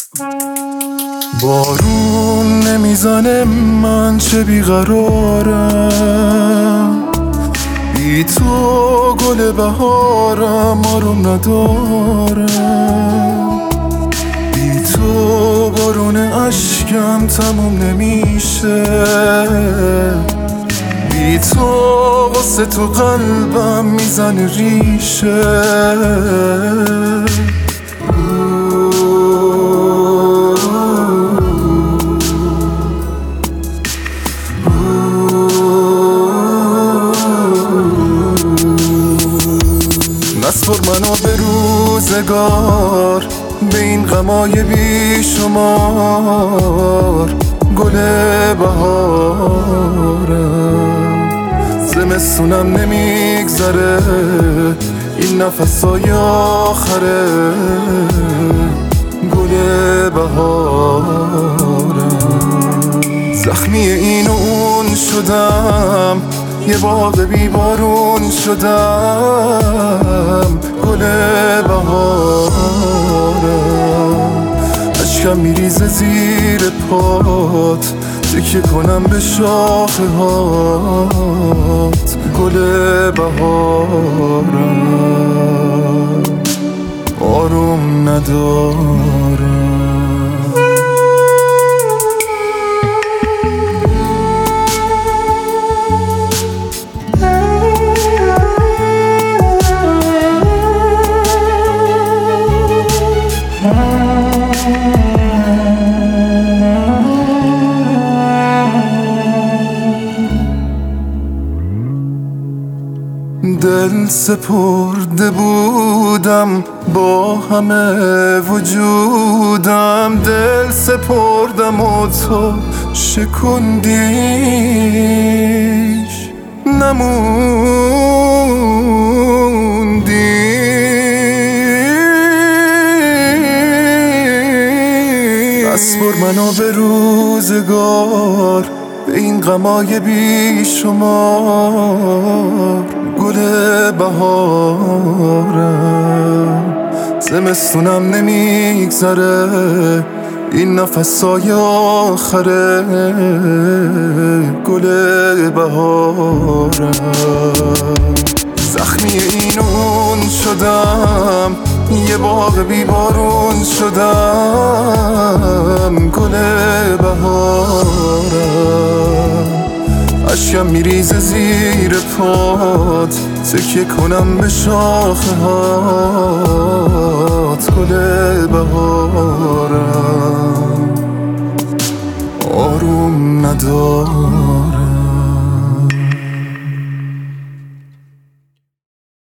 بارون نمیزنه من چه بیقرارم، بی تو گل بهارم آروم ندارم، بی تو بارون اشکم تموم نمیشه، بی تو واسه تو قلبم میزنه ریشه. نسپر منو به روزگار، به این غمای بی شمار، گل بهارم. زمستونم نمیگذره، این نفسای آخره، گل بهارم. زخمی این و اون شدم، یه باغ بی بارون شدم، گل بهارم. اشکم میریزه زیر پات، تکیه کنم به شاخه هات، گل بهارم. آروم ندارم. دل سپرده بودم با همه وجودم، دل سپردم و تو شکندیش، نموندی. نسپر منو به روزگار، به این غمای بی شمار، گل بهارم. زمستونم نمیگذره، این نفسای آخره، گل بهارم. زخمی این اون شدم، یه باغ بی بارون شدم، گل بهارم. اشکم میریزه زیر پات، تکیه کنم به شاخه هات، گل بهارم. آروم ندارم.